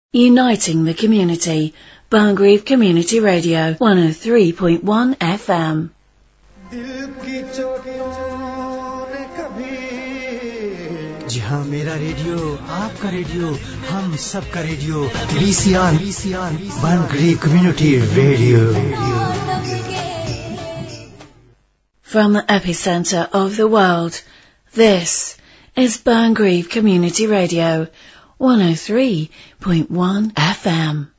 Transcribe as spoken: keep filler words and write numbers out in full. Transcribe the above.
Uniting the community. Burngreave Community Radio, one oh three point one F M. जी हाँ, मेरा radio, आपका radio, हम सबका radio, VCR, VCR, Burngreave community radio. From the epicenter of the world, this is Burngreave Community Radio, one oh three point one F M.